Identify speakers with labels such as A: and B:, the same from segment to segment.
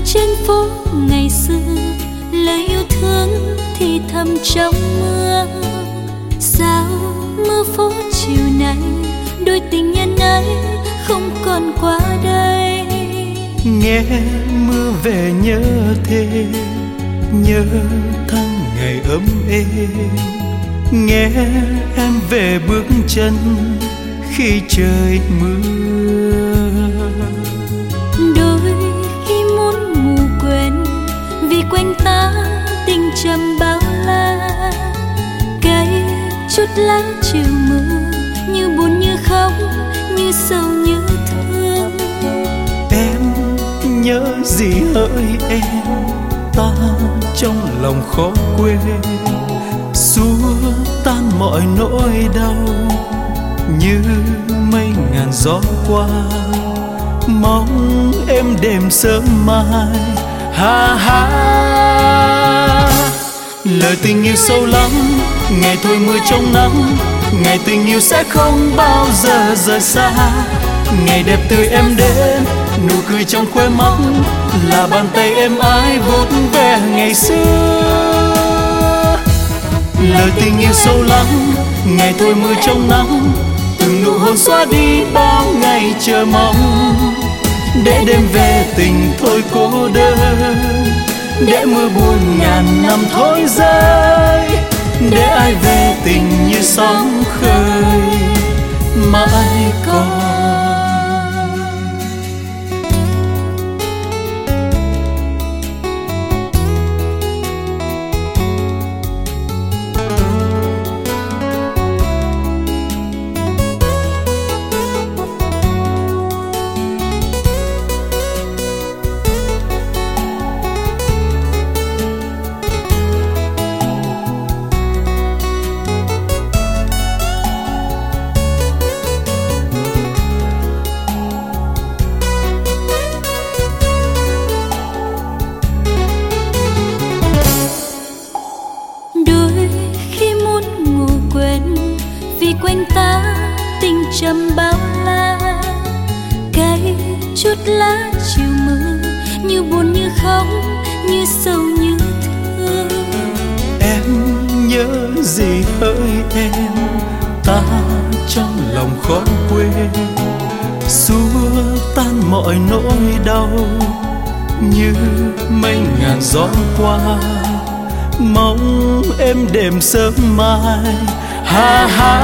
A: trên phố ngày xưa, lời yêu thương thì thầm trong mưa. Sao mưa phố chiều nay, đôi tình nhân ấy không còn qua đây.
B: Nghe mưa về nhớ thêm, nhớ tháng ngày ấm êm. Nghe em về bước chân khi trời mưa.
A: Đôi khi muốn ngủ quên, vì quanh ta tình trầm bao la. Cây chút lá chiều mưa, như buồn như khóc, như sầu như thương.
B: Em nhớ gì hỡi em, ta trong lòng khó quên. Xua tan mọi nỗi đau như mây ngàn gió qua. Mong em đêm sớm mai, ha ha. Lời tình yêu sâu lắm, ngày thôi mưa trong nắng. Ngày tình yêu sẽ không bao giờ rời xa. Ngày đẹp tươi em đến, nụ cười trong khóe mắt là bàn tay em ái vuốt ve ngày xưa. Lời tình yêu sâu lắm, ngày thôi mưa trong nắng. Từng nụ hôn xóa đi bao ngày chờ mong. Để đêm về tình thôi cô đơn, để mưa buồn ngàn năm thôi rơi. Để ai về tình như sóng khơi mãi còn.
A: Vì quanh ta tình trầm bao la. Cây chút lá chiều mưa, như buồn như khóc, như sầu như thương.
B: Em nhớ gì hỡi em, ta trong lòng khó quên. Xua tan mọi nỗi đau như mây ngàn gió qua. Mong em đêm sớm mai, ha ha.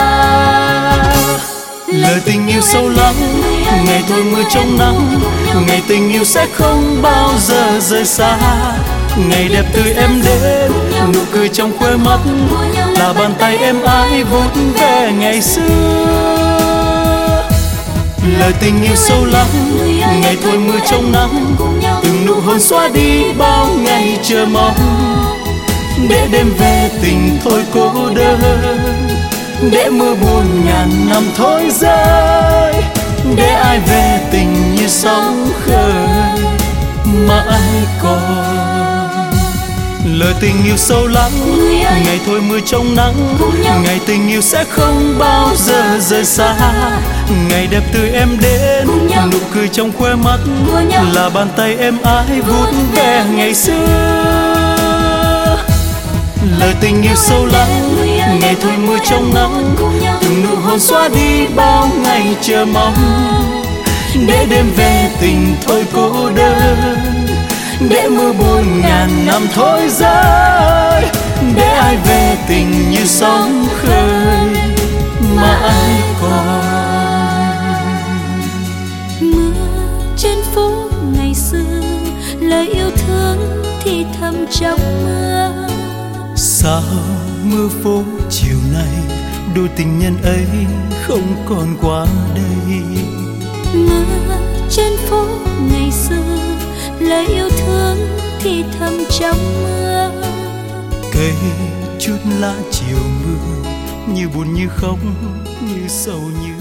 B: Lời tình yêu sâu lắm, ngày thôi mưa trong nắng. Ngày tình yêu sẽ không bao giờ rời xa. Ngày đẹp tươi em đến, nụ cười trong khóe mắt là bàn tay em ái vuốt ve ngày xưa. Lời tình yêu sâu lắm, ngày thôi mưa trong nắng. Từng nụ hôn xóa đi bao ngày chờ mong. Để đêm về tình thôi cô đơn, để mưa buồn ngàn năm thôi rơi. Để ai về tình như sóng khơi mãi còn. Lời tình yêu sâu lắm, ngày thôi mưa trong nắng. Ngày tình yêu sẽ không bao giờ rời xa. Ngày đẹp tươi em đến, nụ cười trong khóe mắt là bàn tay em ái vuốt ve ngày xưa. Lời tình yêu sâu lắm, ngày thôi mưa trong nắng. Từng nụ hôn xóa đi bao ngày chờ mong. Để đêm về tình thôi cô đơn, để mưa buồn ngàn năm thôi rơi. Để ai về tình như sóng khơi mãi còn.
A: Mưa trên phố ngày xưa, lời yêu thương thì thầm trong mưa.
B: Sao mưa phố chiều nay, đôi tình nhân ấy không còn qua đây.
A: Mưa trên phố ngày xưa, lời yêu thương thì thầm trong mưa.
B: Cây chút lá chiều mưa, như buồn như khóc, như sầu như